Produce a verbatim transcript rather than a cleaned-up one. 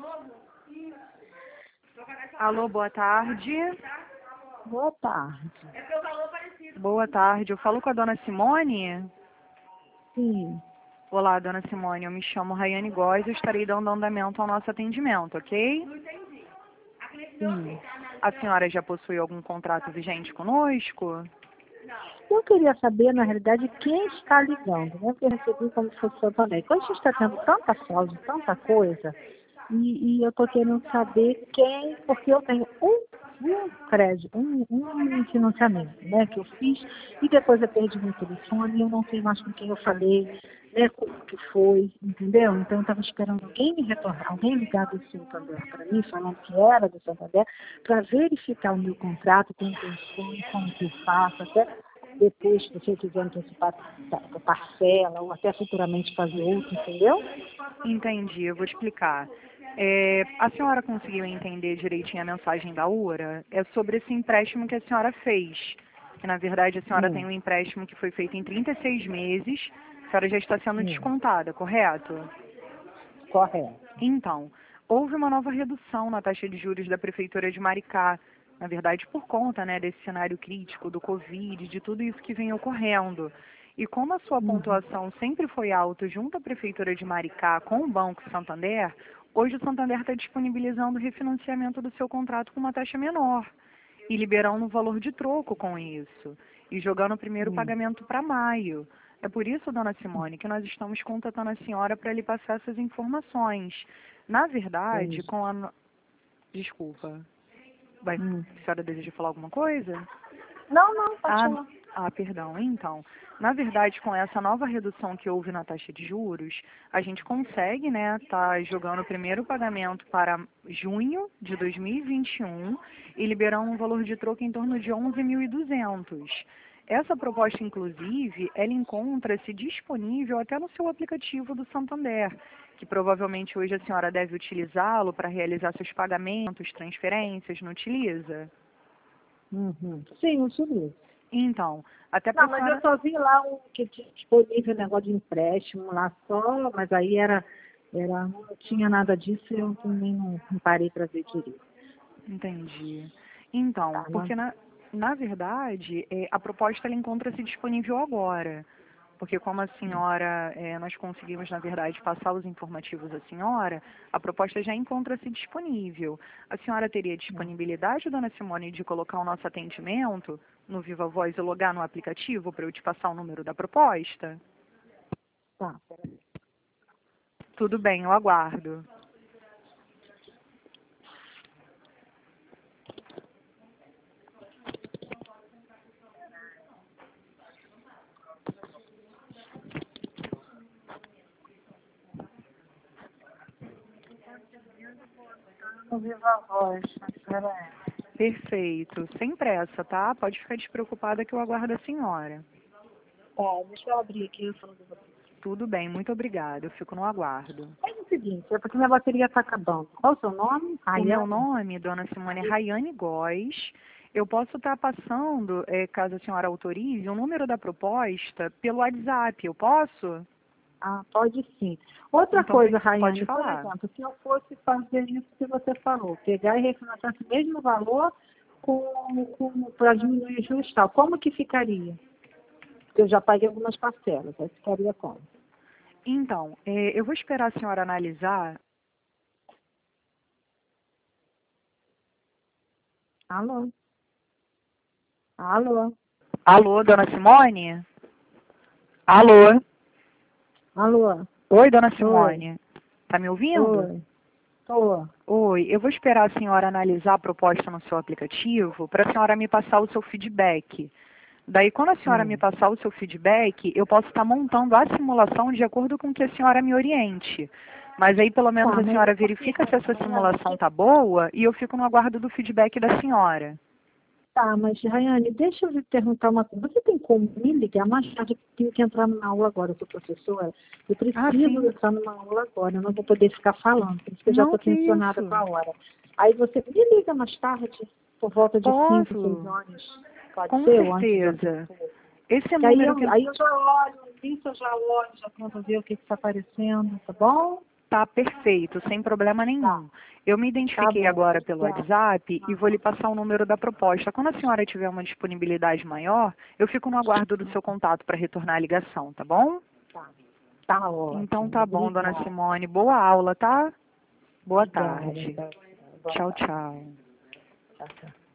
Alô, boa tarde. Boa tarde. Boa tarde. Eu falo com a dona Simone? Sim. Olá, dona Simone. Eu me chamo Rayane Góes e estarei dando andamento ao nosso atendimento, ok? Sim. A senhora já possui algum contrato vigente conosco? Eu queria saber, na realidade, quem está ligando, né? Porque eu recebi como se fosse Santander. Quando a gente está tendo tanta fraude, tanta coisa, e, e eu estou querendo saber quem, porque eu tenho um, um crédito, um, um financiamento, né, que eu fiz, e depois eu perdi meu telefone, e eu não sei mais com quem eu falei, né, como que foi, entendeu? Então eu estava esperando alguém me retornar, alguém ligar do Santander para mim, falando que era do Santander, para verificar o meu contrato, quem foi, como que eu faço, até depois, se você quiser antecipar a parcela, ou até futuramente fazer outro, entendeu? Entendi, eu vou explicar. É, a senhora conseguiu entender direitinho a mensagem da URA? É sobre esse empréstimo que a senhora fez. Que, na verdade, a senhora tem Hum, um empréstimo que foi feito em trinta e seis meses. A senhora já está sendo hum, descontada, correto? correto. Então, houve uma nova redução na taxa de juros da Prefeitura de Maricá. Na verdade, por conta, né, desse cenário crítico do Covid, de tudo isso que vem ocorrendo. E como a sua Uhum. pontuação sempre foi alta junto à Prefeitura de Maricá com o Banco Santander, hoje o Santander está disponibilizando o refinanciamento do seu contrato com uma taxa menor e liberando um valor de troco com isso e jogando o primeiro Hum, pagamento para maio. É por isso, dona Simone, que nós estamos contatando a senhora para lhe passar essas informações. Na verdade, entendi. com a... no- Desculpa. Vai... Hum. A senhora deseja falar alguma coisa? Não, não, pode Ah, falar. ah, perdão. Então, na verdade, com essa nova redução que houve na taxa de juros, a gente consegue, né, tá jogando o primeiro pagamento para junho de dois mil e vinte e um e liberando um valor de troco em torno de onze mil e duzentos. Essa proposta, inclusive, ela encontra-se disponível até no seu aplicativo do Santander, que provavelmente hoje a senhora deve utilizá-lo para realizar seus pagamentos, transferências, não utiliza? Uhum. Sim, eu subi. Então, até para Não, a mas eu senhora... só vi lá um que tinha disponível negócio de empréstimo lá só, mas aí era, era, não tinha nada disso e eu também não, não parei para ver direito. Entendi. Então, Tá, não? porque na, na verdade, é, a proposta ela encontra-se disponível agora. Porque como a senhora, é, nós conseguimos, na verdade, passar os informativos à senhora, a proposta já encontra-se disponível. A senhora teria disponibilidade, dona Simone, de colocar o nosso atendimento no Viva Voz e logar no aplicativo para eu te passar o número da proposta? Tá, peraí. Tudo bem, eu aguardo. No Viva a Voz, mas peraí. Perfeito. Sem pressa, tá? Pode ficar despreocupada que eu aguardo a senhora. Tá, deixa eu abrir aqui falando com você. Tudo bem, muito obrigada. Eu fico no aguardo. Faz o seguinte, é porque minha bateria está acabando. Qual o seu nome? O meu Rayane? nome, dona Simone, é Rayane Góes. Eu posso estar passando, eh, caso a senhora autorize, o número da proposta pelo WhatsApp. Eu posso? Ah, pode sim. Outra Então, coisa, per- pode Rayane, por falar. exemplo, se eu fosse fazer isso que você falou, pegar e refinanciar esse mesmo valor com, para diminuir o juros e tal, como que ficaria? Porque eu já paguei algumas parcelas, aí ficaria como? Então, eh, eu vou esperar a senhora analisar. Alô? Alô? Alô, dona Simone? Alô? Alô? Oi, dona Oi? Simone. Tá me ouvindo? Oi? Tô. Oi, eu vou esperar a senhora analisar a proposta no seu aplicativo para a senhora me passar o seu feedback. Daí, quando a senhora me Hum. passar o seu feedback, eu posso estar montando a simulação de acordo com o que a senhora me oriente. Mas aí, pelo menos, Tá, a mas senhora é porque, verifica se essa Rayane, simulação está boa e eu fico no aguardo do feedback da senhora. tá, mas Rayane, deixa eu lhe perguntar uma coisa. Você tem como me ligar mais tarde? Eu tenho que entrar numa aula agora, eu sou professora. Eu Ah, preciso sim. entrar numa aula agora, eu não vou poder ficar falando, por isso que eu já Não, estou que tensionada com isso. a hora. Aí você me liga mais tarde, por volta de cinco, seis Posso, horas. Pode com ser, ou antes até um certeza. pouco. Esse Que aí número eu, que... aí eu já olho, isso eu já olho, já tento ver o que está aparecendo, tá bom? Tá perfeito, sem problema nenhum. Eu me identifiquei Tá bom, agora pelo obrigada. WhatsApp e vou lhe passar o número da proposta. Quando a senhora tiver uma disponibilidade maior, eu fico no aguardo do seu contato para retornar a ligação, tá bom? Tá, tá ótimo. Então tá bom, dona Obrigada. Simone. Boa aula, tá? Boa Obrigada. tarde. Tá. Boa Tchau, tarde. tchau. Tchau, tchau.